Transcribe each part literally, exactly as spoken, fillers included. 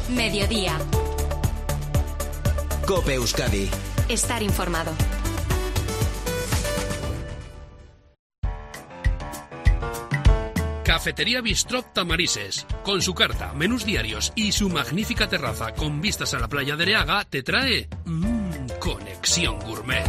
Mediodía. COPE Euskadi. Estar informado. Cafetería Bistrot Tamarises, con su carta, menús diarios y su magnífica terraza con vistas a la playa de Areaga, te trae mmm, Conexión Gourmet.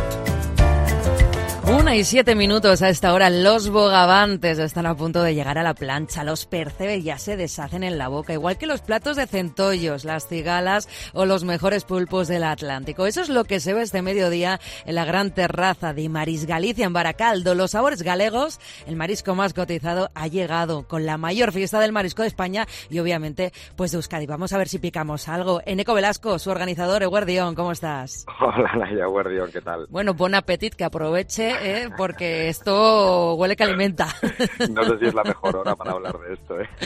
Una y siete minutos a esta hora. Los bogavantes están a punto de llegar a la plancha. Los percebes ya se deshacen en la boca, igual que los platos de centollos, las cigalas o los mejores pulpos del Atlántico. Eso es lo que se ve este mediodía en la gran terraza de Maris Galicia en Baracaldo. Los sabores galegos, el marisco más cotizado, ha llegado con la mayor fiesta del marisco de España y obviamente pues de Euskadi. Vamos a ver si picamos algo. Eneco Velasco, su organizador, Eguerdión, ¿cómo estás? Hola, Naya, Eguerdión, ¿qué tal? Bueno, buen apetit, que aproveche. ¿Eh? Porque esto huele que alimenta. No sé si es la mejor hora para hablar de esto, ¿eh?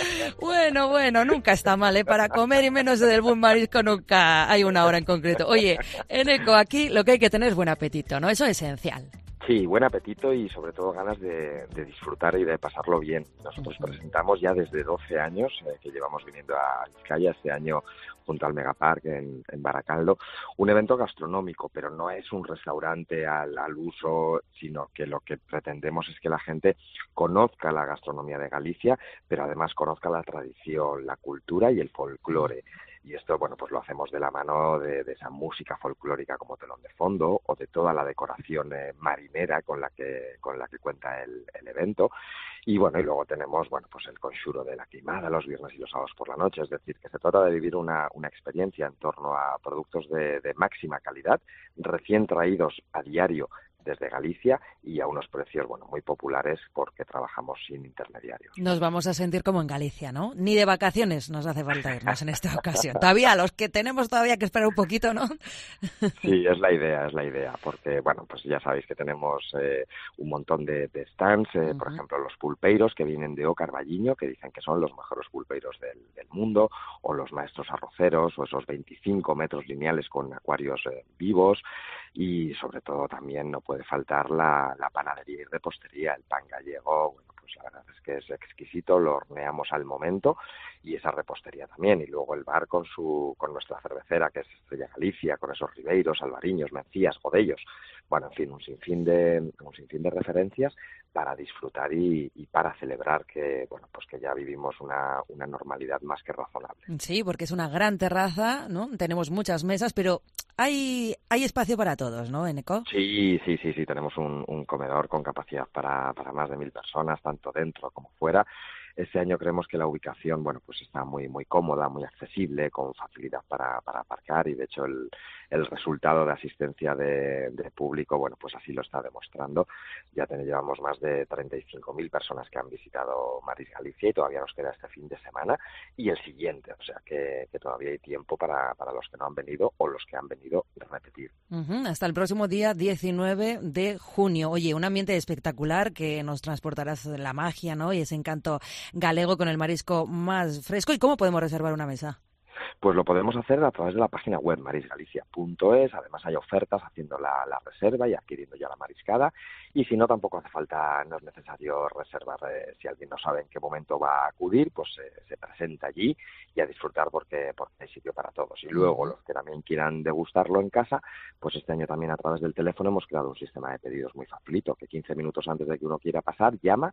Bueno, bueno, nunca está mal, ¿eh? Para comer y menos del buen marisco nunca hay una hora en concreto. Oye, Eneco, aquí lo que hay que tener es buen apetito, ¿no? Eso es esencial. Sí, buen apetito y sobre todo ganas de, de disfrutar y de pasarlo bien. Nosotros presentamos ya desde doce años eh, que llevamos viniendo a Vizcaya, este año junto al Megapark en, en Baracaldo, un evento gastronómico, pero no es un restaurante al, al uso, sino que lo que pretendemos es que la gente conozca la gastronomía de Galicia, pero además conozca la tradición, la cultura y el folclore. Y esto, bueno, pues lo hacemos de la mano de, de esa música folclórica como telón de fondo o de toda la decoración eh, marinera con la que con la que cuenta el, el evento. Y bueno, y luego tenemos, bueno, pues el conxuro de la queimada los viernes y los sábados por la noche. Es decir, que se trata de vivir una, una experiencia en torno a productos de, de máxima calidad, recién traídos a diario desde Galicia y a unos precios, bueno, muy populares porque trabajamos sin intermediarios. Nos vamos a sentir como en Galicia, ¿no? Ni de vacaciones nos hace falta irnos en esta ocasión. Todavía, los que tenemos todavía que esperar un poquito, ¿no? Sí, es la idea, es la idea, porque, bueno, pues ya sabéis que tenemos eh, un montón de, de stands, eh, uh-huh. Por ejemplo, los pulpeiros que vienen de O Carballiño, que dicen que son los mejores pulpeiros del, del mundo, o los maestros arroceros, o esos veinticinco metros lineales con acuarios eh, vivos, y sobre todo también no puede faltar la, la panadería y repostería, el pan gallego. Bueno, pues la verdad es que es exquisito, lo horneamos al momento, y esa repostería también, y luego el bar con su con nuestra cervecera, que es Estrella Galicia, con esos ribeiros, albariños, mencías, godellos, bueno, en fin, un sinfín de un sinfín de referencias para disfrutar y, y para celebrar que, bueno, pues que ya vivimos una, una normalidad más que razonable. Sí, porque es una gran terraza, ¿no? Tenemos muchas mesas, pero hay hay espacio para todos, ¿no, Eneco? Sí, sí, sí, sí, tenemos un, un comedor con capacidad para, para más de mil personas, tanto dentro como fuera. Este año creemos que la ubicación, bueno, pues está muy muy cómoda, muy accesible, con facilidad para, para aparcar, y de hecho el, el resultado de asistencia de, de público, bueno, pues así lo está demostrando. Ya tenemos, llevamos más de treinta y cinco mil personas que han visitado Maris Galicia y todavía nos queda este fin de semana y el siguiente, o sea que, que todavía hay tiempo para, para los que no han venido o los que han venido a repetir. Uh-huh, hasta el próximo día diecinueve de junio. Oye, un ambiente espectacular que nos transportará la magia, ¿no? Y ese encanto galego con el marisco más fresco. ¿Y cómo podemos reservar una mesa? Pues lo podemos hacer a través de la página web maris galicia punto es. Además hay ofertas haciendo la, la reserva y adquiriendo ya la mariscada. Y si no, tampoco hace falta, no es necesario reservar. Eh, si alguien no sabe en qué momento va a acudir, pues eh, se presenta allí y a disfrutar porque, porque hay sitio para todos. Y luego los que también quieran degustarlo en casa, pues este año también a través del teléfono hemos creado un sistema de pedidos muy facilito, que quince minutos antes de que uno quiera pasar, llama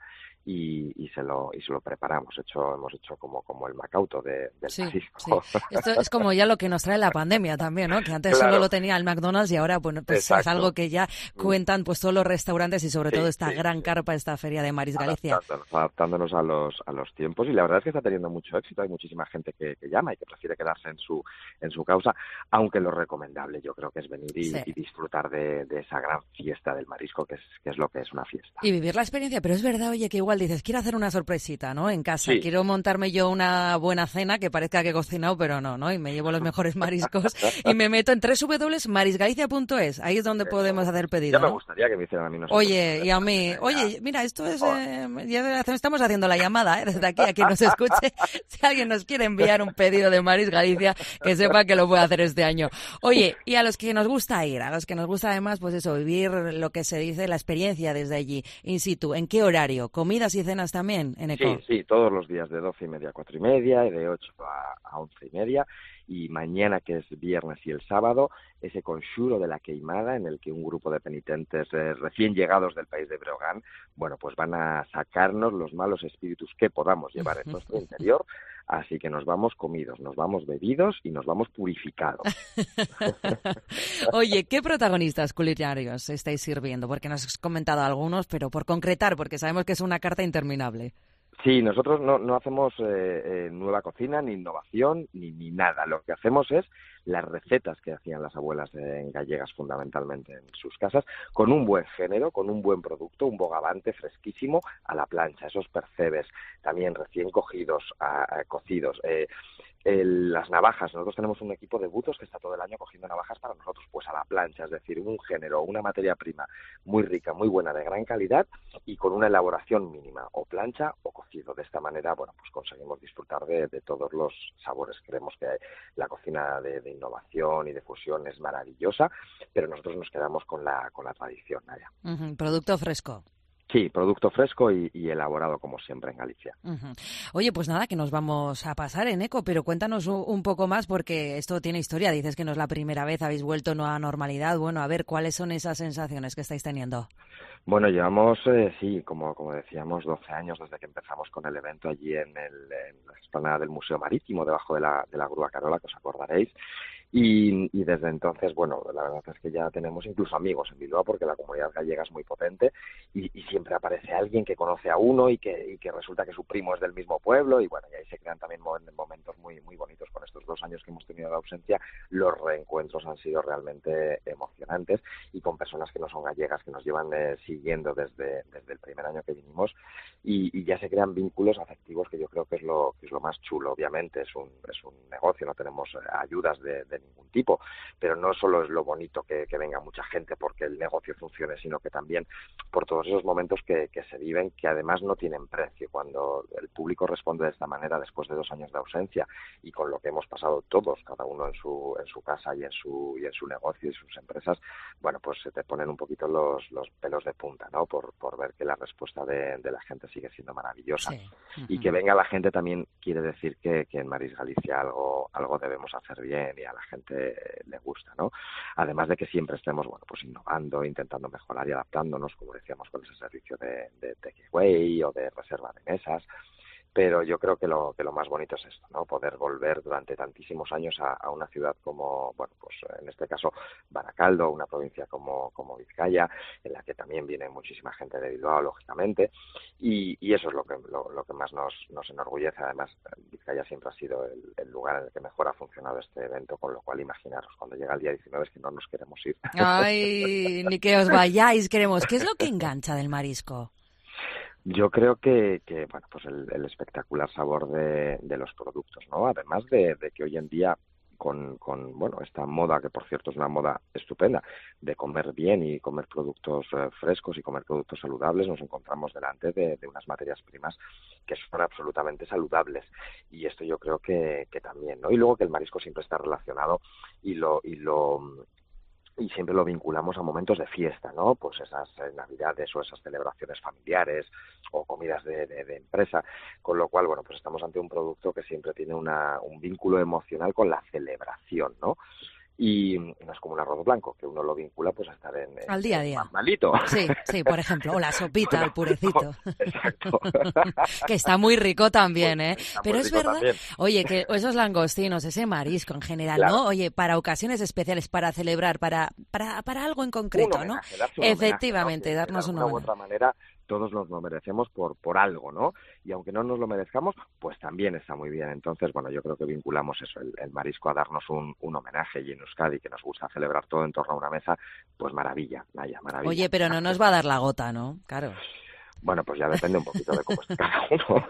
y, y se lo y se lo preparamos. Hecho, hemos hecho como, como el Macauto de, del sí, marisco. Sí. Esto es como ya lo que nos trae la pandemia también, ¿no? Que antes claro. solo lo tenía el McDonald's y ahora, bueno, pues Exacto. es algo que ya cuentan pues todos los restaurantes y sobre sí, todo esta sí, gran sí. carpa, esta feria de Maris Galicia. Adaptándonos, adaptándonos a los a los tiempos, y la verdad es que está teniendo mucho éxito. Hay muchísima gente que, que llama y que prefiere quedarse en su en su causa, aunque lo recomendable yo creo que es venir y, sí. y disfrutar de, de esa gran fiesta del marisco, que es que es lo que es una fiesta. Y vivir la experiencia, pero es verdad, oye, que igual dices, quiero hacer una sorpresita, ¿no? En casa, sí. quiero montarme yo una buena cena que parezca que he cocinado, pero no, ¿no? Y me llevo los mejores mariscos y me meto en doble u doble u doble u punto maris galicia punto es. Ahí es donde Eso. podemos hacer pedido. Ya me ¿no? gustaría que me hicieran a mí. Oye, y a mí, oye, mira, esto es, eh, ya estamos haciendo la llamada, ¿eh? Desde aquí a quien nos escuche. Si alguien nos quiere enviar un pedido de Maris Galicia, que sepa que lo puede hacer este año. Oye, y a los que nos gusta ir, a los que nos gusta además, pues eso, vivir lo que se dice, la experiencia desde allí, in situ, ¿en qué horario? ¿Comidas y cenas también, Eneco? Sí, sí, todos los días de doce y media a cuatro y media y de ocho a a once y media, y mañana, que es viernes, y el sábado, ese conxuro de la queimada, en el que un grupo de penitentes eh, recién llegados del país de Breogán, bueno, pues van a sacarnos los malos espíritus que podamos llevar en nuestro interior, así que nos vamos comidos, nos vamos bebidos y nos vamos purificados. Oye, ¿qué protagonistas culinarios estáis sirviendo? Porque nos has comentado algunos, pero por concretar, porque sabemos que es una carta interminable. Sí, nosotros no, no hacemos eh, eh, nueva cocina, ni innovación, ni, ni nada. Lo que hacemos es las recetas que hacían las abuelas eh, gallegas fundamentalmente en sus casas, con un buen género, con un buen producto, un bogavante fresquísimo a la plancha, esos percebes también recién cogidos, a, a, cocidos. Eh, El, las navajas, nosotros tenemos un equipo de buzos que está todo el año cogiendo navajas para nosotros, pues a la plancha, es decir, un género, una materia prima muy rica, muy buena, de gran calidad y con una elaboración mínima, o plancha o cocido. De esta manera, bueno, pues conseguimos disfrutar de, de todos los sabores. Creemos que la cocina de, de innovación y de fusión es maravillosa, pero nosotros nos quedamos con la, con la tradición, Naya. Uh-huh. Producto fresco. Sí, producto fresco y, y elaborado como siempre en Galicia. Uh-huh. Oye, pues nada, que nos vamos a pasar en Eco, pero cuéntanos un, un poco más porque esto tiene historia. Dices que no es la primera vez, habéis vuelto no a normalidad. Bueno, a ver, ¿cuáles son esas sensaciones que estáis teniendo? Bueno, llevamos, eh, sí, como como decíamos, doce años desde que empezamos con el evento allí en, el, en la explanada del Museo Marítimo, debajo de la, de la Grúa Carola, que os acordaréis. Y, y desde entonces, bueno, la verdad es que ya tenemos incluso amigos en Bilbao, porque la comunidad gallega es muy potente y, y siempre aparece alguien que conoce a uno y que, y que resulta que su primo es del mismo pueblo, y bueno, y ahí se crean también momentos muy muy bonitos. Con estos dos años que hemos tenido de ausencia, los reencuentros han sido realmente emocionantes, y con personas que no son gallegas, que nos llevan eh, siguiendo desde, desde el primer año que vinimos, y, y ya se crean vínculos afectivos, que yo creo que es lo que es lo más chulo. Obviamente es un es un negocio, no tenemos ayudas de, de ningún tipo, pero no solo es lo bonito que, que venga mucha gente porque el negocio funcione, sino que también por todos esos momentos que, que se viven, que además no tienen precio. Cuando el público responde de esta manera después de dos años de ausencia, y con lo que hemos pasado todos, cada uno en su en su casa y en su y en su negocio y sus empresas, bueno, pues se te ponen un poquito los, los pelos de punta, ¿no? Por, por ver que la respuesta de, de la gente sigue siendo maravillosa. Sí. Uh-huh. Y que venga la gente también quiere decir que, que en Maris Galicia algo algo debemos hacer bien y a la gente le gusta, ¿no? Además de que siempre estemos, bueno, pues innovando, intentando mejorar y adaptándonos, como decíamos, con ese servicio de, de takeaway o de reserva de mesas. Pero yo creo que lo que lo más bonito es esto, ¿no? Poder volver durante tantísimos años a, a una ciudad como, bueno, pues en este caso Baracaldo, una provincia como, como Vizcaya, en la que también viene muchísima gente de Bilbao, lógicamente, y, y eso es lo que lo, lo que más nos, nos enorgullece. Además, Vizcaya siempre ha sido el, el lugar en el que mejor ha funcionado este evento, con lo cual imaginaros, cuando llega el día diecinueve es que no nos queremos ir. Ay, ni que os vayáis, queremos. ¿Qué es lo que engancha del marisco? Yo creo que, que bueno, pues el, el espectacular sabor de, de los productos, ¿no? Además de, de que hoy en día con, con, bueno, esta moda, que por cierto es una moda estupenda, de comer bien y comer productos eh, frescos y comer productos saludables, nos encontramos delante de, de unas materias primas que son absolutamente saludables. Y esto yo creo que, que también, ¿no? Y luego que el marisco siempre está relacionado y lo... y lo y siempre lo vinculamos a momentos de fiesta, ¿no? Pues esas eh, navidades o esas celebraciones familiares o comidas de, de, de empresa, con lo cual, bueno, pues estamos ante un producto que siempre tiene una, un vínculo emocional con la celebración, ¿no? Y no es como un arroz blanco, que uno lo vincula pues a estar en, en al día a día. Más malito. Sí, sí, por ejemplo, o la sopita, bueno, el purecito. Exacto. Que está muy rico también, ¿eh? Pues pero es verdad, también. Oye, que esos langostinos, ese marisco en general, claro, ¿no? Oye, para ocasiones especiales, para celebrar, para para, para algo en concreto, un homenaje, ¿no? Efectivamente, homenaje, ¿no? darnos un homenaje. De alguna u otra manera todos nos lo merecemos por por algo, ¿no? Y aunque no nos lo merezcamos, pues también está muy bien. Entonces, bueno, yo creo que vinculamos eso, el, el marisco, a darnos un, un homenaje, y en Euskadi, que nos gusta celebrar todo en torno a una mesa, pues maravilla, Naya, maravilla. Oye, pero no nos va a dar la gota, ¿no? Claro. Bueno, pues ya depende un poquito de cómo esté cada uno.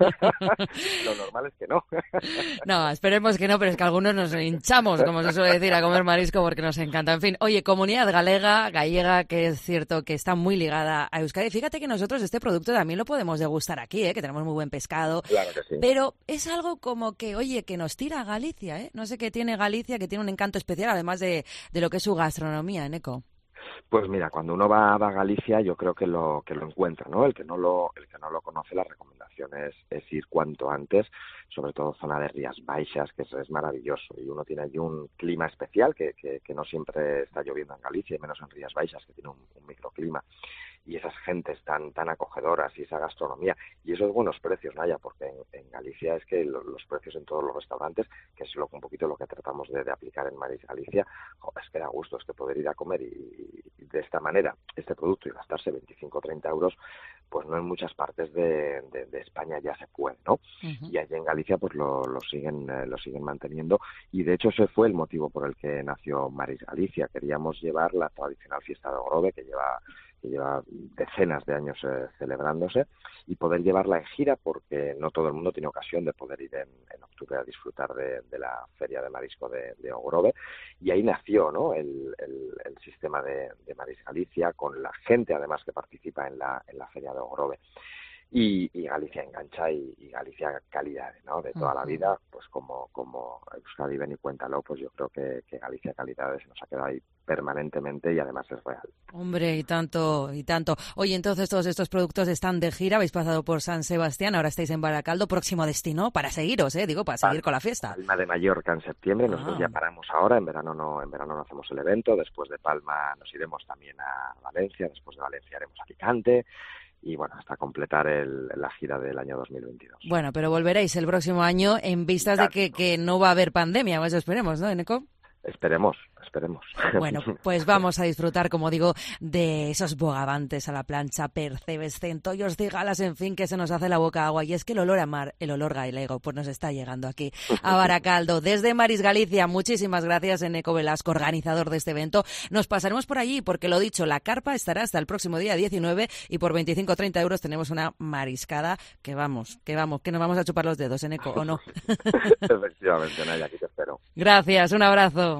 Lo normal es que no. No, esperemos que no, pero es que algunos nos hinchamos, como se suele decir, a comer marisco porque nos encanta. En fin, oye, comunidad galega, gallega, que es cierto que está muy ligada a Euskadi. Fíjate que nosotros este producto también lo podemos degustar aquí, ¿eh? Que tenemos muy buen pescado. Claro que sí. Pero es algo como que, oye, que nos tira a Galicia, ¿eh? No sé qué tiene Galicia, que tiene un encanto especial, además de, de lo que es su gastronomía, Eneco. Pues mira, cuando uno va, va a Galicia, yo creo que lo que lo encuentra, ¿no? El que no lo el que no lo conoce, la recomendación es, es ir cuanto antes, sobre todo zona de Rías Baixas, que es, es maravilloso, y uno tiene allí un clima especial que, que, que no siempre está lloviendo en Galicia, y menos en Rías Baixas, que tiene un, un microclima, y esas gentes tan tan acogedoras y esa gastronomía y esos buenos precios, Naya, porque en, en Galicia es que los, los precios en todos los restaurantes, que es lo, un poquito lo que tratamos de, de aplicar en Maris Galicia, jo, es que da gusto, es que poder ir a comer y, y de esta manera este producto y gastarse veinticinco o treinta euros, pues no en muchas partes de, de, de España ya se puede, ¿no? Uh-huh. Y allí en Galicia pues lo, lo siguen eh, lo siguen manteniendo, y de hecho ese fue el motivo por el que nació Maris Galicia. Queríamos llevar la tradicional fiesta de Ogrove, que lleva que lleva decenas de años eh, celebrándose, y poder llevarla en gira, porque no todo el mundo tiene ocasión de poder ir en, en octubre a disfrutar de, de la feria de marisco de, de Ogrove, y ahí nació, ¿no?, el, el, el sistema de, de Maris Galicia, con la gente además que participa en la, en la feria de Ogrove. Y, y Galicia engancha y, y Galicia calidad, ¿no?, de toda la vida, pues como como Euskadi, ven y cuéntalo, pues yo creo que, que Galicia calidad se nos ha quedado ahí permanentemente y además es real. Hombre, y tanto, y tanto. Oye, entonces todos estos productos están de gira, habéis pasado por San Sebastián, ahora estáis en Baracaldo, próximo destino para seguiros, eh, digo, para seguir Palma, con la fiesta. Palma de Mallorca en septiembre, nosotros ah. ya paramos ahora, en verano no, en verano no hacemos el evento, después de Palma nos iremos también a Valencia, después de Valencia haremos Alicante, y bueno, hasta completar el, la gira del año dos mil veintidós. Bueno, pero volveréis el próximo año en vistas claro. de que, que no va a haber pandemia, eso esperemos, ¿no, Eneco? Esperemos, esperemos. Bueno, pues vamos a disfrutar, como digo, de esos bogavantes a la plancha, percebes, centollos, cigalas, en fin, que se nos hace la boca agua. Y es que el olor a mar, el olor galego, pues nos está llegando aquí a Baracaldo. Desde Maris Galicia, muchísimas gracias, Eneco Velasco, organizador de este evento. Nos pasaremos por allí porque, lo dicho, la carpa estará hasta el próximo día diecinueve y por veinticinco o treinta euros tenemos una mariscada que vamos, que vamos, que nos vamos a chupar los dedos, Eneco, ¿o no? Efectivamente, Naya, aquí te espero. Gracias, un abrazo.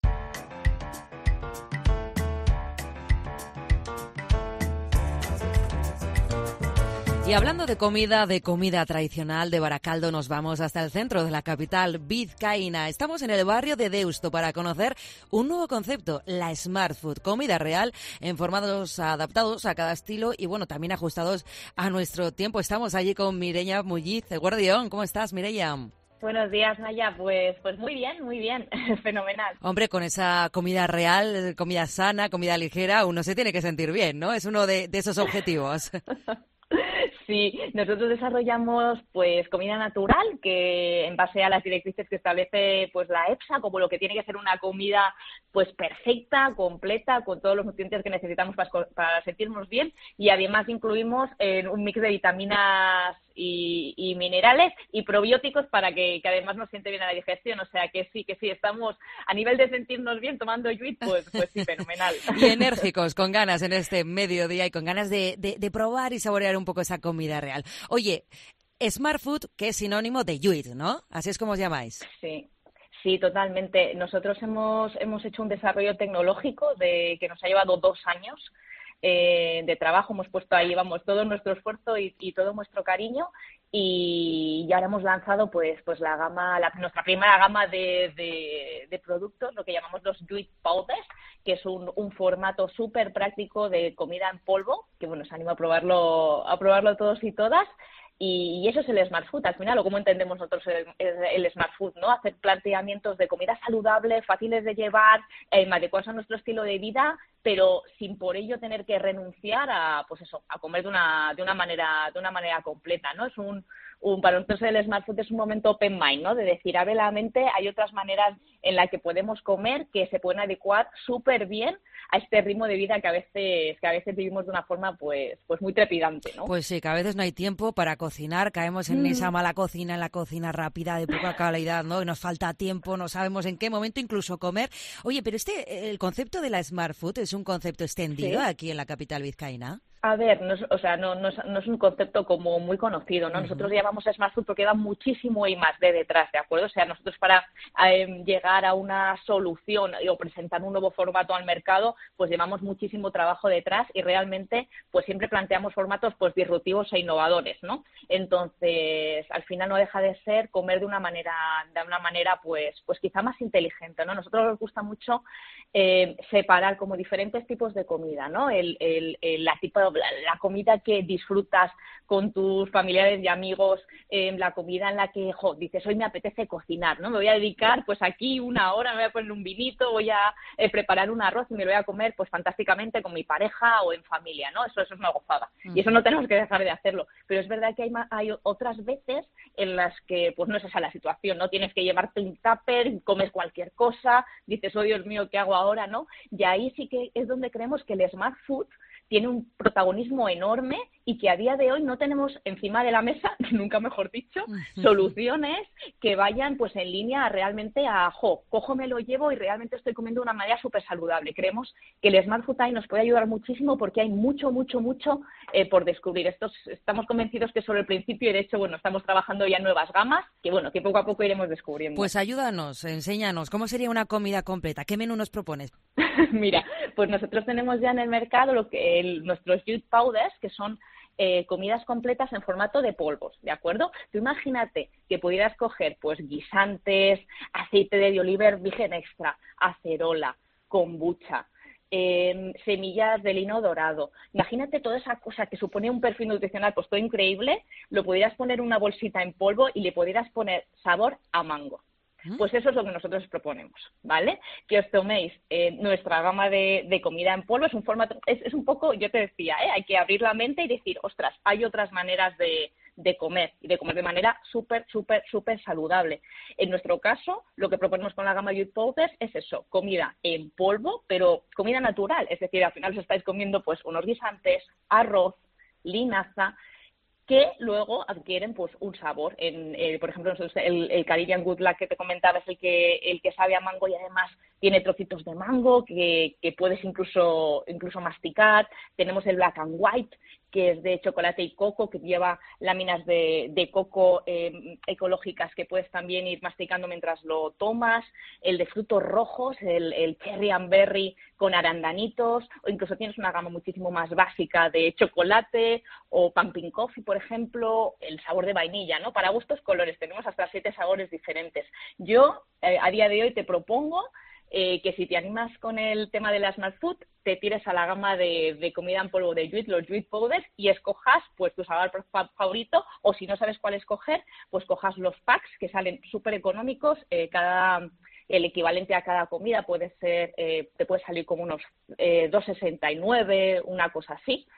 Y hablando de comida, de comida tradicional de Baracaldo, nos vamos hasta el centro de la capital vizcaína. Estamos en el barrio de Deusto para conocer un nuevo concepto, la Smart Food, comida real en formatos adaptados a cada estilo y bueno, también ajustados a nuestro tiempo. Estamos allí con Mireia Mulliz, de Guardión. ¿Cómo estás, Mireia? Buenos días, Naya. Pues, pues muy bien, muy bien. Fenomenal. Hombre, con esa comida real, comida sana, comida ligera, uno se tiene que sentir bien, ¿no? Es uno de, de esos objetivos. Sí, nosotros desarrollamos pues comida natural que en base a las directrices que establece pues la EFSA, como lo que tiene que ser una comida pues perfecta, completa, con todos los nutrientes que necesitamos para, para sentirnos bien, y además incluimos eh, un mix de vitaminas y, y minerales y probióticos para que, que además nos siente bien a la digestión. O sea que sí, que sí, estamos a nivel de sentirnos bien tomando yuit, pues, pues sí, fenomenal. Y enérgicos, con ganas en este mediodía y con ganas de, de, de probar y saborear un poco esa comida real. Oye, Smart Food, que es sinónimo de yuit, ¿no? Así es como os llamáis. Sí. Sí, totalmente. Nosotros hemos, hemos hecho un desarrollo tecnológico de que nos ha llevado dos años eh, de trabajo. Hemos puesto ahí, vamos, todo nuestro esfuerzo y, y todo nuestro cariño, y ya ahora hemos lanzado pues pues la gama, la, nuestra primera gama de, de, de productos, lo que llamamos los Yuit Powders, que es un, un formato súper práctico de comida en polvo, que bueno, os animo a probarlo, a probarlo todos y todas. Y, y eso es el Smart Food, al final, o cómo entendemos nosotros el, el, el Smart Food, ¿no? Hacer planteamientos de comida saludable, fáciles de llevar, eh, adecuados a nuestro estilo de vida, pero sin por ello tener que renunciar a, pues eso, a comer de una, de una manera, de una manera completa, ¿no? Es un, un para nosotros el Smart Food es un momento open mind, ¿no? De decir, abre la mente, hay otras maneras en las que podemos comer que se pueden adecuar súper bien a este ritmo de vida que a veces, que a veces vivimos de una forma, pues, pues muy trepidante, ¿no? Pues sí, que a veces no hay tiempo para cocinar, caemos en mm. esa mala cocina, en la cocina rápida, de poca calidad, ¿no? Nos falta tiempo, no sabemos en qué momento incluso comer. Oye, pero este, el concepto de la Smart Food es un concepto extendido, ¿sí?, aquí en la capital vizcaína. A ver, no es, o sea, no, no, es, no es un concepto como muy conocido, ¿no? Uh-huh. Nosotros llamamos Smart Food porque va muchísimo I más D detrás, ¿de acuerdo? O sea, nosotros para eh, llegar a una solución o presentar un nuevo formato al mercado, pues llevamos muchísimo trabajo detrás y realmente pues siempre planteamos formatos pues disruptivos e innovadores, ¿no? Entonces, al final no deja de ser comer de una manera, de una manera pues, pues quizá más inteligente, ¿no? A nosotros nos gusta mucho eh, separar como diferentes tipos de comida, ¿no? El, el, el, la tipo de La, la comida que disfrutas con tus familiares y amigos, eh, la comida en la que, jo, dices, hoy me apetece cocinar, ¿no? Me voy a dedicar, pues aquí una hora, me voy a poner un vinito, voy a eh, preparar un arroz y me lo voy a comer, pues fantásticamente con mi pareja o en familia, ¿no? Eso, eso es una gozada. Uh-huh. Y eso no tenemos que dejar de hacerlo. Pero es verdad que hay, hay otras veces en las que, pues no es esa la situación, ¿no? Tienes que llevarte un tupper, comes cualquier cosa, dices, oh Dios mío, ¿qué hago ahora, no? Y ahí sí que es donde creemos que el Smart Food tiene un protagonismo enorme y que a día de hoy no tenemos encima de la mesa, nunca mejor dicho, soluciones que vayan pues en línea realmente a, jo, cojo, me lo llevo y realmente estoy comiendo de una manera súper saludable. Creemos que el Smart Food ahí nos puede ayudar muchísimo porque hay mucho, mucho, mucho eh, por descubrir. Estos, estamos convencidos que solo el principio y de hecho, bueno, estamos trabajando ya en nuevas gamas que, bueno, que poco a poco iremos descubriendo. Pues ayúdanos, enséñanos, ¿cómo sería una comida completa? ¿Qué menú nos propones? Mira, pues nosotros tenemos ya en el mercado lo que el, nuestros Youth Powders, que son eh, comidas completas en formato de polvos, ¿de acuerdo? Tú imagínate que pudieras coger pues guisantes, aceite de oliva virgen extra, acerola, kombucha, eh, semillas de lino dorado. Imagínate toda esa cosa que supone un perfil nutricional pues todo increíble, lo pudieras poner en una bolsita en polvo y le pudieras poner sabor a mango. Pues eso es lo que nosotros proponemos, ¿vale? Que os toméis eh, nuestra gama de, de comida en polvo. Es un formato, es, es un poco, yo te decía, ¿eh? Hay que abrir la mente y decir, ostras, hay otras maneras de, de comer y de comer de manera súper, súper, súper saludable. En nuestro caso, lo que proponemos con la gama Youth Powders es eso, comida en polvo, pero comida natural. Es decir, al final os estáis comiendo pues unos guisantes, arroz, linaza, que luego adquieren pues un sabor. En, eh, por ejemplo, nosotros el, el Caribbean Good Luck que te comentaba es el que el que sabe a mango y además tiene trocitos de mango que, que puedes incluso incluso masticar. Tenemos el Black and White, que es de chocolate y coco, que lleva láminas de, de coco eh, ecológicas que puedes también ir masticando mientras lo tomas. El de frutos rojos, el, el Cherry and Berry con arandanitos, o incluso tienes una gama muchísimo más básica de chocolate o pumpkin coffee, por ejemplo, el sabor de vainilla, ¿no? Para gustos colores, tenemos hasta siete sabores diferentes. Yo, eh, a día de hoy, te propongo eh, que si te animas con el tema de la Smart Food, te tires a la gama de, de comida en polvo de Youth, los Youth Powders, y escojas pues tu sabor favorito, o si no sabes cuál escoger, pues cojas los packs que salen súper económicos, eh, cada... el equivalente a cada comida puede ser, eh, te puede salir como unos eh, dos sesenta y nueve, una cosa así.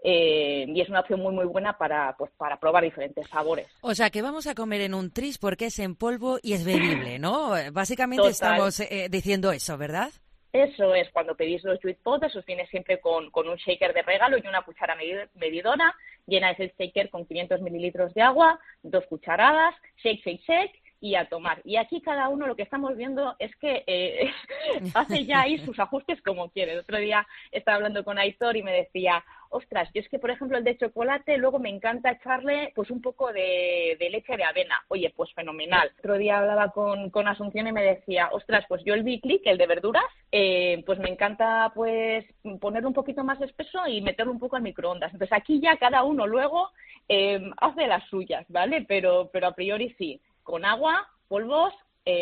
Eh, y es una opción muy muy buena para pues para probar diferentes sabores. O sea que vamos a comer en un tris porque es en polvo y es bebible, ¿no? Básicamente Total. Estamos eh, diciendo eso, ¿verdad? Eso es, cuando pedís los Youth Powders os viene siempre con, con un shaker de regalo y una cuchara medidora, llenáis el shaker con quinientos mililitros de agua, dos cucharadas, shake, shake, shake, y a tomar. Y aquí cada uno lo que estamos viendo es que eh, hace ya ahí sus ajustes como quiere. El otro día estaba hablando con Aitor y me decía, ostras, yo es que por ejemplo el de chocolate luego me encanta echarle pues un poco de, de leche de avena. Oye, pues fenomenal. Otro día hablaba con, con Asunción y me decía, ostras, pues yo el Biclic, el de verduras, eh, pues me encanta pues ponerlo un poquito más espeso y meterlo un poco al microondas. Entonces aquí ya cada uno luego eh, hace las suyas, ¿vale? Pero, pero a priori sí. Con agua, polvos,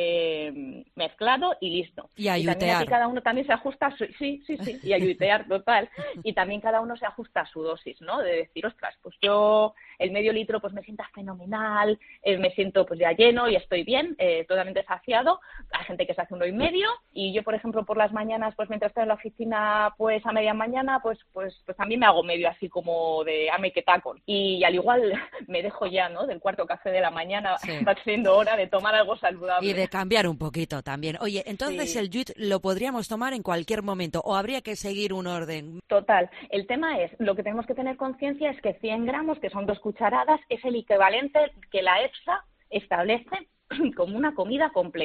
eh, mezclado y listo. Y a y también aquí cada uno también se ajusta a su, sí, sí, sí, y a yutear total. Y también cada uno se ajusta a su dosis, ¿no? De decir, ostras, pues yo el medio litro pues me sienta fenomenal, eh, me siento pues ya lleno y estoy bien, eh, totalmente saciado. Hay gente que se hace uno y medio y yo, por ejemplo, por las mañanas, pues mientras estoy en la oficina, pues a media mañana, pues pues pues también me hago medio así como de ame que tacon. Y al igual me dejo ya, ¿no? Del cuarto café de la mañana, sí. Va siendo hora de tomar algo saludable. Y de cambiar un poquito también. Oye, entonces sí. El Youth lo podríamos tomar en cualquier momento o habría que seguir un orden. Total. El tema es, lo que tenemos que tener conciencia es que cien gramos, que son dos cucharadas, es el equivalente que la EFSA establece como una comida completa.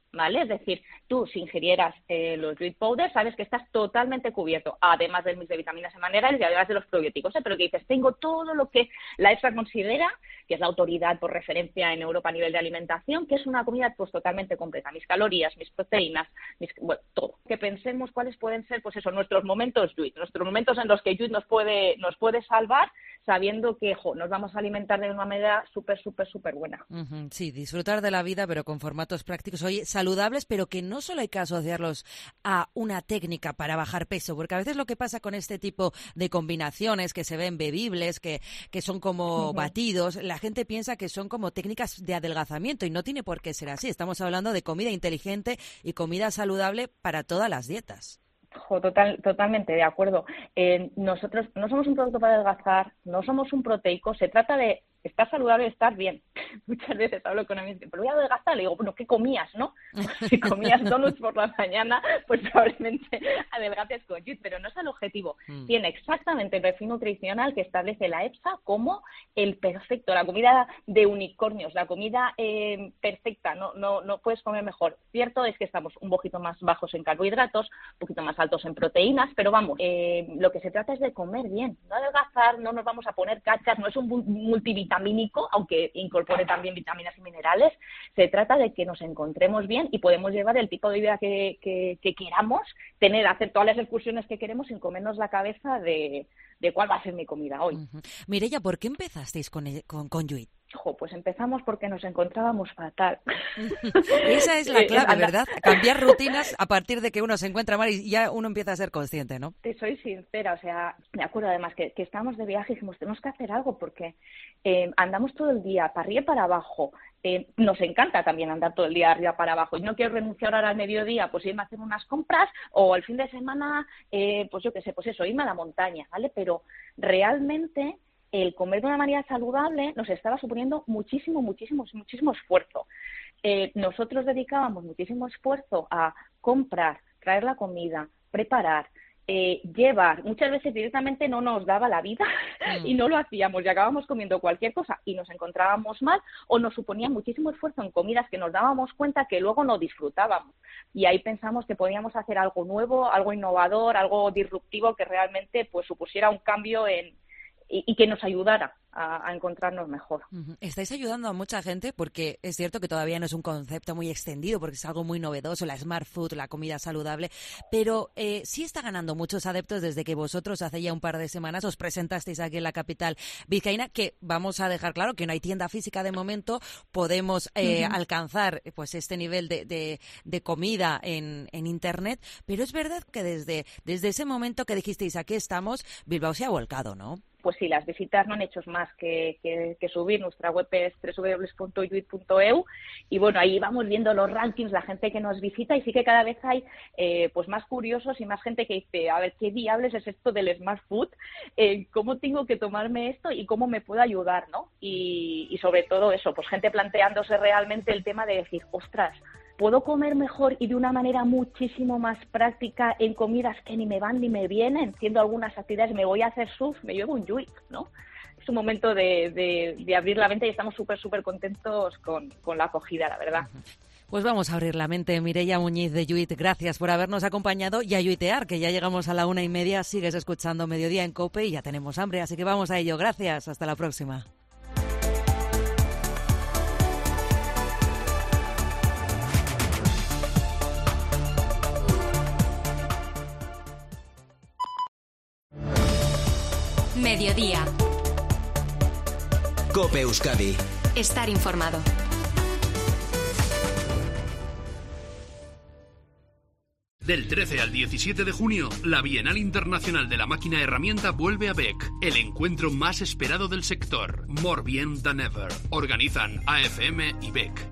¿vale? Es decir, tú si ingirieras eh, los Juice Powder, sabes que estás totalmente cubierto, además del mix de vitaminas y minerales y además de los probióticos, ¿eh? Pero que dices, tengo todo lo que la EFSA considera, que es la autoridad por referencia en Europa a nivel de alimentación, que es una comida pues totalmente completa, mis calorías, mis proteínas, mis, bueno, todo. Que pensemos cuáles pueden ser, pues eso, nuestros momentos Juice, nuestros momentos en los que Juice nos puede, nos puede salvar, sabiendo que, jo, nos vamos a alimentar de una manera súper, súper, súper buena. Uh-huh, sí, disfrutar de la vida, pero con formatos prácticos, oye, saludables, pero que no solo hay que asociarlos a una técnica para bajar peso, porque a veces lo que pasa con este tipo de combinaciones que se ven bebibles, que, que son como uh-huh. batidos, la gente piensa que son como técnicas de adelgazamiento y no tiene por qué ser así. Estamos hablando de comida inteligente y comida saludable para todas las dietas. Total, totalmente de acuerdo. Eh, nosotros no somos un producto para adelgazar, no somos un proteico, se trata de estar saludable y estar bien. Muchas veces hablo con amigos, pero voy a adelgazar, le digo, bueno, ¿qué comías, no? Si comías donuts por la mañana, pues probablemente adelgaces con Juice, pero no es el objetivo. Mm. Tiene exactamente el perfil nutricional que establece la EFSA como el perfecto, la comida de unicornios, la comida eh, perfecta, no, no, no puedes comer mejor. Cierto es que estamos un poquito más bajos en carbohidratos, un poquito más altos en proteínas, pero vamos, eh, lo que se trata es de comer bien, no adelgazar, no nos vamos a poner cachas, no es un multivitamínico, aunque incorpore también vitaminas y minerales. Se trata de que nos encontremos bien y podemos llevar el tipo de vida que, que, que queramos, tener, hacer todas las excursiones que queremos sin comernos la cabeza de, de cuál va a ser mi comida hoy. Uh-huh. Mireia, ¿por qué empezasteis con, con, con Juice? Jo, pues empezamos porque nos encontrábamos fatal. Esa es la clave, ¿verdad? Cambiar rutinas a partir de que uno se encuentra mal y ya uno empieza a ser consciente, ¿no? Te soy sincera, o sea, me acuerdo además que, que estábamos de viaje y dijimos, tenemos que hacer algo porque eh, andamos todo el día para arriba y para abajo. Eh, nos encanta también andar todo el día arriba para abajo y no quiero renunciar ahora al mediodía, pues irme a hacer unas compras o el fin de semana, eh, pues yo qué sé, pues eso, irme a la montaña, ¿vale? Pero realmente el comer de una manera saludable nos estaba suponiendo muchísimo, muchísimo, muchísimo esfuerzo. Eh, nosotros dedicábamos muchísimo esfuerzo a comprar, traer la comida, preparar, eh, llevar. Muchas veces directamente no nos daba la vida mm. y no lo hacíamos y acabábamos comiendo cualquier cosa y nos encontrábamos mal o nos suponía muchísimo esfuerzo en comidas que nos dábamos cuenta que luego no disfrutábamos. Y ahí pensamos que podíamos hacer algo nuevo, algo innovador, algo disruptivo que realmente pues supusiera un cambio en Y, y que nos ayudara a, a encontrarnos mejor. Uh-huh. Estáis ayudando a mucha gente porque es cierto que todavía no es un concepto muy extendido porque es algo muy novedoso, la smart food, la comida saludable, pero eh, sí está ganando muchos adeptos desde que vosotros hace ya un par de semanas os presentasteis aquí en la capital vizcaína, que vamos a dejar claro que no hay tienda física de momento, podemos eh, uh-huh. alcanzar pues este nivel de, de, de comida en, en internet, pero es verdad que desde, desde ese momento que dijisteis aquí estamos, Bilbao se ha volcado, ¿no? Pues sí, las visitas no han hecho más que, que, que subir. Nuestra web es doble u doble u doble u punto juice punto e u y bueno, ahí vamos viendo los rankings, la gente que nos visita y sí que cada vez hay eh, pues más curiosos y más gente que dice, a ver, ¿qué diables es esto del Smart Food? Eh, ¿Cómo tengo que tomarme esto y cómo me puede ayudar, ¿no? Y, y sobre todo eso, pues gente planteándose realmente el tema de decir, ostras, ¿puedo comer mejor y de una manera muchísimo más práctica en comidas que ni me van ni me vienen? Haciendo algunas actividades, me voy a hacer surf, me llevo un Juice, ¿no? Es un momento de, de, de abrir la mente y estamos súper, súper contentos con, con la acogida, la verdad. Pues vamos a abrir la mente. Mireia Muñiz de Juice, gracias por habernos acompañado y a yuitear, que ya llegamos a la una y media, sigues escuchando Mediodía en COPE y ya tenemos hambre, así que vamos a ello. Gracias, hasta la próxima. Mediodía. COPE Euskadi. Estar informado. Del trece al diecisiete de junio, la Bienal Internacional de la Máquina Herramienta vuelve a B E C, el encuentro más esperado del sector. More bien than ever. Organizan A F M y B E C.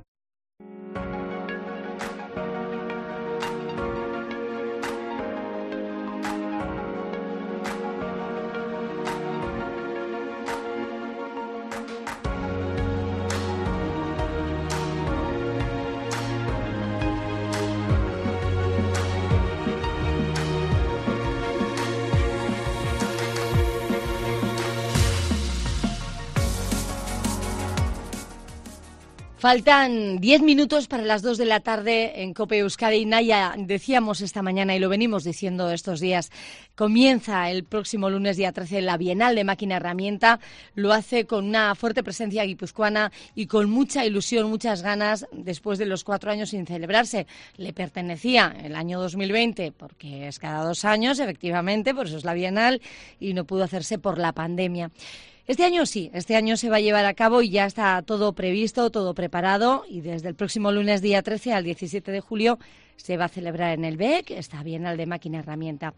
Faltan diez minutos para las dos de la tarde en COPE Euskadi. Naya, decíamos esta mañana y lo venimos diciendo estos días, comienza el próximo lunes, día trece, la Bienal de Máquina Herramienta. Lo hace con una fuerte presencia guipuzcoana y con mucha ilusión, muchas ganas, después de los cuatro años sin celebrarse. Le pertenecía el año dos mil veinte, porque es cada dos años, efectivamente, por eso es la Bienal, y no pudo hacerse por la pandemia. Este año sí, este año se va a llevar a cabo y ya está todo previsto, todo preparado, y desde el próximo lunes día trece al diecisiete de julio se va a celebrar en el B E C, esta Bienal de Máquina Herramienta.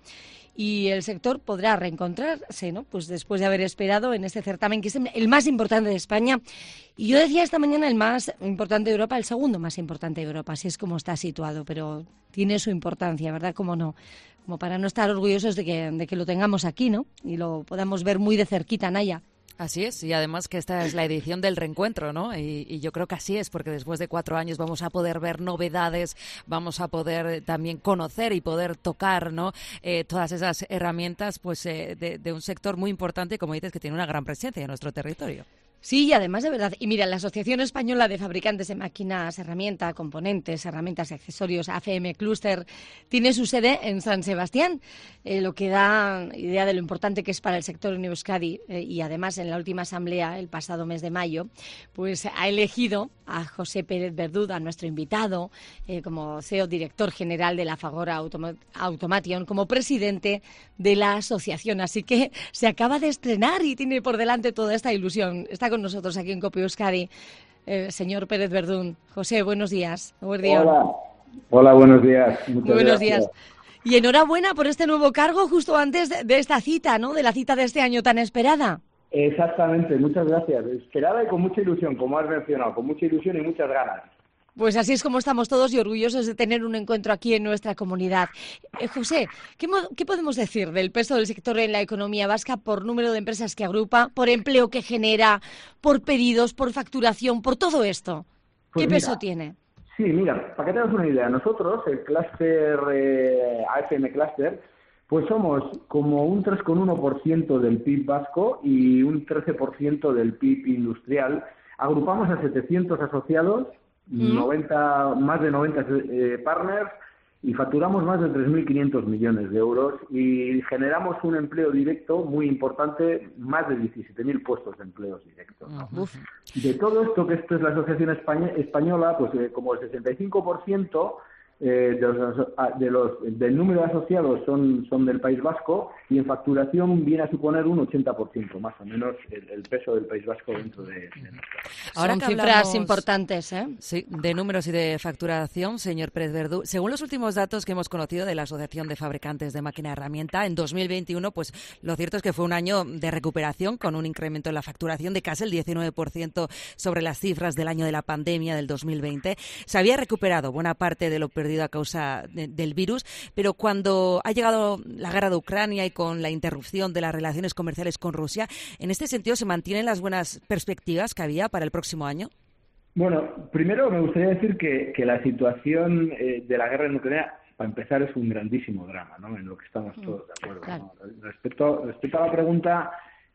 Y el sector podrá reencontrarse, ¿no?, pues después de haber esperado en este certamen, que es el más importante de España. Y yo decía esta mañana el más importante de Europa, el segundo más importante de Europa, así es como está situado, pero tiene su importancia, ¿verdad? Cómo no, como para no estar orgullosos de que, de que lo tengamos aquí, ¿no?, y lo podamos ver muy de cerquita, Naya. Así es, y además que esta es la edición del reencuentro, ¿no? Y, y yo creo que así es, porque después de cuatro años vamos a poder ver novedades, vamos a poder también conocer y poder tocar, ¿no?, eh, todas esas herramientas, pues eh, de, de un sector muy importante, como dices, que tiene una gran presencia en nuestro territorio. Sí, y además de verdad. Y mira, la Asociación Española de Fabricantes de Máquinas, Herramientas, Componentes, Herramientas y Accesorios, A F M Cluster, tiene su sede en San Sebastián, eh, lo que da idea de lo importante que es para el sector en Euskadi. Eh, y además, en la última asamblea, el pasado mes de mayo, pues ha elegido a José Pérez Verdú, a nuestro invitado, eh, como C E O, director general de la Fagora Automa- Automation, como presidente de la asociación. Así que se acaba de estrenar y tiene por delante toda esta ilusión. Está con nosotros aquí en COPE Euskadi, eh, señor Pérez Verdún. José, buenos días. Hola, hola, buenos días. Muchas buenos gracias. días. Y enhorabuena por este nuevo cargo justo antes de, de esta cita, ¿no?, de la cita de este año tan esperada. Exactamente, muchas gracias. Esperada y con mucha ilusión, como has mencionado, con mucha ilusión y muchas ganas. Pues así es como estamos todos y orgullosos de tener un encuentro aquí en nuestra comunidad. Eh, José, ¿qué, ¿qué podemos decir del peso del sector en la economía vasca por número de empresas que agrupa, por empleo que genera, por pedidos, por facturación, por todo esto? Pues ¿Qué mira, peso tiene? Sí, mira, para que tengas una idea, nosotros, el clúster eh, A F M Cluster, pues somos como un tres coma uno por ciento del P I B vasco y un trece por ciento del P I B industrial. Agrupamos a setecientos asociados, ¿Mm? noventa, más de noventa eh, partners, y facturamos más de tres mil quinientos millones de euros y generamos un empleo directo muy importante, más de diecisiete mil puestos de empleos directos. Uh-huh. De todo esto, que esto es la Asociación España, Española, pues eh, como el sesenta y cinco por ciento eh, de los, de los, del número de asociados son, son del País Vasco, y en facturación viene a suponer un ochenta por ciento más o menos el, el peso del País Vasco dentro de, de nuestra. Ahora son cifras hablamos, importantes, ¿eh? Sí, de números y de facturación, señor Pérez Verdú. Según los últimos datos que hemos conocido de la Asociación de Fabricantes de Máquina Herramienta, en dos mil veintiuno, pues lo cierto es que fue un año de recuperación con un incremento en la facturación de casi el diecinueve por ciento sobre las cifras del año de la pandemia del dos mil veinte. Se había recuperado buena parte de lo perdido a causa de, del virus, pero cuando ha llegado la guerra de Ucrania y con la interrupción de las relaciones comerciales con Rusia, ¿en este sentido se mantienen las buenas perspectivas que había para el próximo año? Bueno, primero me gustaría decir que, que la situación eh, de la guerra en Ucrania, para empezar, es un grandísimo drama, ¿no?, en lo que estamos todos de acuerdo. Claro. ¿no? Respecto, respecto a la pregunta,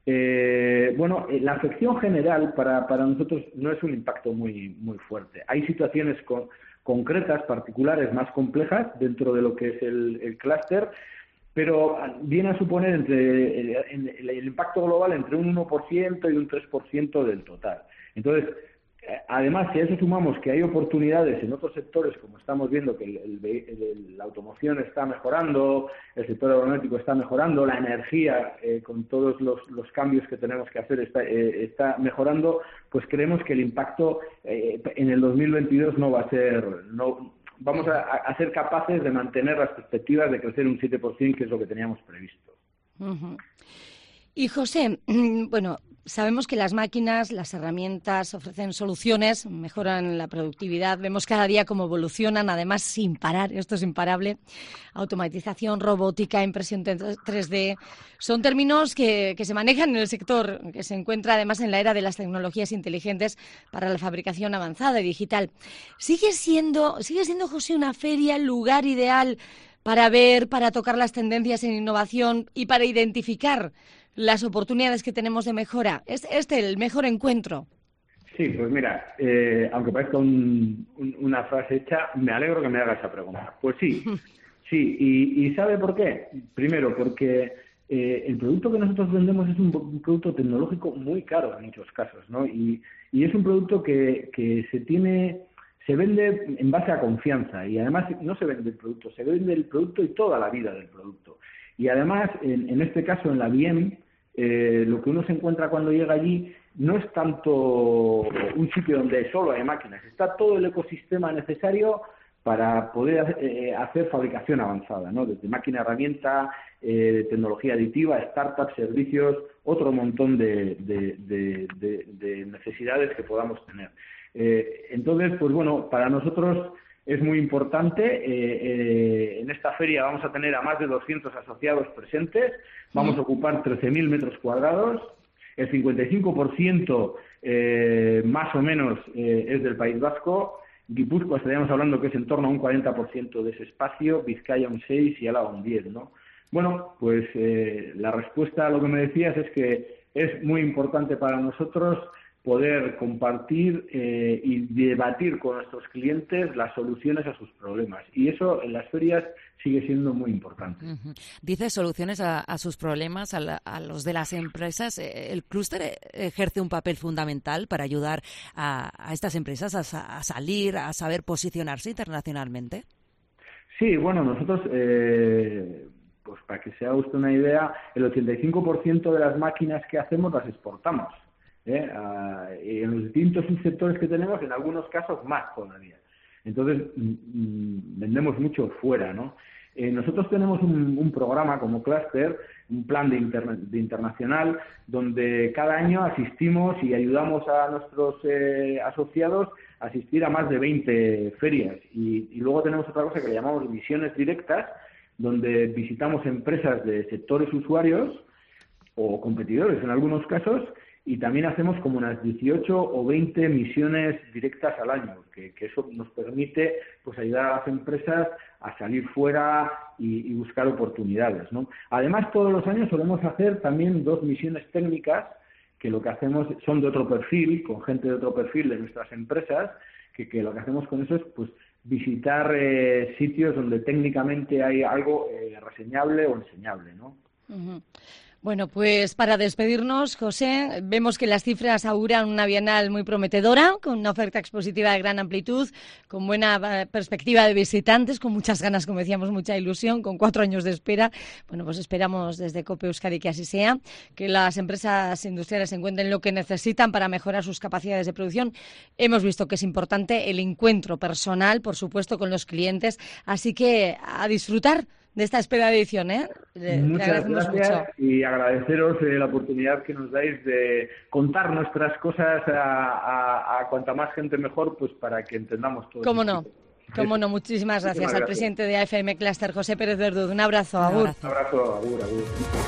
eh, bueno, la afección general para, para nosotros no es un impacto muy, muy fuerte. Hay situaciones con, concretas, particulares, más complejas dentro de lo que es el, el clúster, pero viene a suponer entre el, el, el impacto global entre un uno por ciento y un tres por ciento del total. Entonces, además, si a eso sumamos que hay oportunidades en otros sectores, como estamos viendo que el, el, el, la automoción está mejorando, el sector aeronáutico está mejorando, la energía, eh, con todos los, los cambios que tenemos que hacer, está, eh, está mejorando, pues creemos que el impacto eh, en el dos mil veintidós no va a ser... no vamos a, a ser capaces de mantener las perspectivas de crecer un siete por ciento, que es lo que teníamos previsto. Uh-huh. Y José, bueno, sabemos que las máquinas, las herramientas ofrecen soluciones, mejoran la productividad, vemos cada día cómo evolucionan, además sin parar, esto es imparable. Automatización, robótica, impresión tres D, son términos que, que se manejan en el sector, que se encuentra además en la era de las tecnologías inteligentes para la fabricación avanzada y digital. ¿Sigue siendo, sigue siendo, José, una feria el lugar ideal para ver, para tocar las tendencias en innovación y para identificar las oportunidades que tenemos de mejora? ¿Es este el mejor encuentro? Sí, pues mira, eh, aunque parezca un, un, una frase hecha, me alegro que me haga esa pregunta. Pues sí, sí, y, y ¿sabe por qué? Primero, porque eh, el producto que nosotros vendemos es un, un producto tecnológico muy caro en muchos casos, ¿no? Y, y es un producto que, que se tiene, se vende en base a confianza, y además no se vende el producto, se vende el producto y toda la vida del producto. Y además, en, en este caso, en la B I E M, eh, lo que uno se encuentra cuando llega allí no es tanto un sitio donde solo hay máquinas, está todo el ecosistema necesario para poder eh, hacer fabricación avanzada, ¿no? Desde máquina herramienta, eh, tecnología aditiva, startups, servicios, otro montón de, de, de, de, de necesidades que podamos tener. Eh, entonces, pues bueno, para nosotros es muy importante. Eh, eh, en esta feria vamos a tener a más de doscientos asociados presentes, vamos a ocupar trece mil metros cuadrados. El cincuenta y cinco por ciento eh, más o menos eh, es del País Vasco. Guipúzcoa estaríamos hablando que es en torno a un cuarenta por ciento de ese espacio, Vizcaya un seis por ciento y Álava un diez por ciento, ¿no? Bueno, pues eh, la respuesta a lo que me decías es que es muy importante para nosotros poder compartir eh, y debatir con nuestros clientes las soluciones a sus problemas. Y eso en las ferias sigue siendo muy importante. Uh-huh. Dice soluciones a, a sus problemas, a, la, a los de las empresas. ¿El clúster ejerce un papel fundamental para ayudar a, a estas empresas a, a salir, a saber posicionarse internacionalmente? Sí, bueno, nosotros, eh, pues para que se haga usted una idea, el ochenta y cinco por ciento de las máquinas que hacemos las exportamos. ¿Eh? Ah, y en los distintos subsectores que tenemos, en algunos casos más todavía. Entonces, mm, vendemos mucho fuera, ¿no? Eh, nosotros tenemos un, un programa como Cluster, un plan de, interna- de internacional, donde cada año asistimos y ayudamos a nuestros eh, asociados a asistir a más de veinte ferias. Y, y luego tenemos otra cosa que le llamamos misiones directas, donde visitamos empresas de sectores usuarios o competidores en algunos casos, y también hacemos como unas dieciocho o veinte misiones directas al año, que, que eso nos permite pues ayudar a las empresas a salir fuera y, y buscar oportunidades, ¿no? Además, todos los años solemos hacer también dos misiones técnicas, que lo que hacemos son de otro perfil, con gente de otro perfil de nuestras empresas, que, que lo que hacemos con eso es pues visitar eh, sitios donde técnicamente hay algo eh, reseñable o enseñable, ¿no? Uh-huh. Bueno, pues para despedirnos, José, vemos que las cifras auguran una bienal muy prometedora, con una oferta expositiva de gran amplitud, con buena perspectiva de visitantes, con muchas ganas, como decíamos, mucha ilusión, con cuatro años de espera. Bueno, pues esperamos desde COPE Euskadi que así sea, que las empresas industriales encuentren lo que necesitan para mejorar sus capacidades de producción. Hemos visto que es importante el encuentro personal, por supuesto, con los clientes, así que a disfrutar de esta esperada edición, ¿eh? Le, Muchas le gracias mucho. Y agradeceros eh, la oportunidad que nos dais de contar nuestras cosas a, a, a cuanta más gente mejor, pues para que entendamos todo. ¿Cómo no? ¿Cómo no? Muchísimas gracias, gracias al presidente de A F M Cluster, José Pérez Verdú. Un abrazo, Un agur. abrazo. Un abrazo, agur, agur.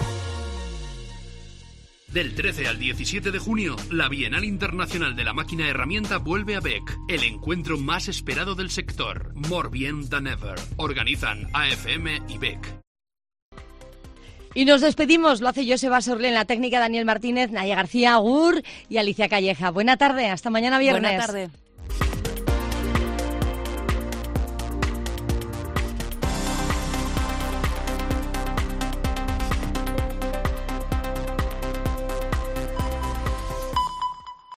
Del trece al diecisiete de junio, la Bienal Internacional de la Máquina Herramienta vuelve a B E C, el encuentro más esperado del sector. More bien than ever. Organizan A F M y B E C. Y nos despedimos, lo hace Joseba Sorle en la técnica, Daniel Martínez, Naya García, agur y Alicia Calleja. Buena tarde, hasta mañana viernes. Buena tarde.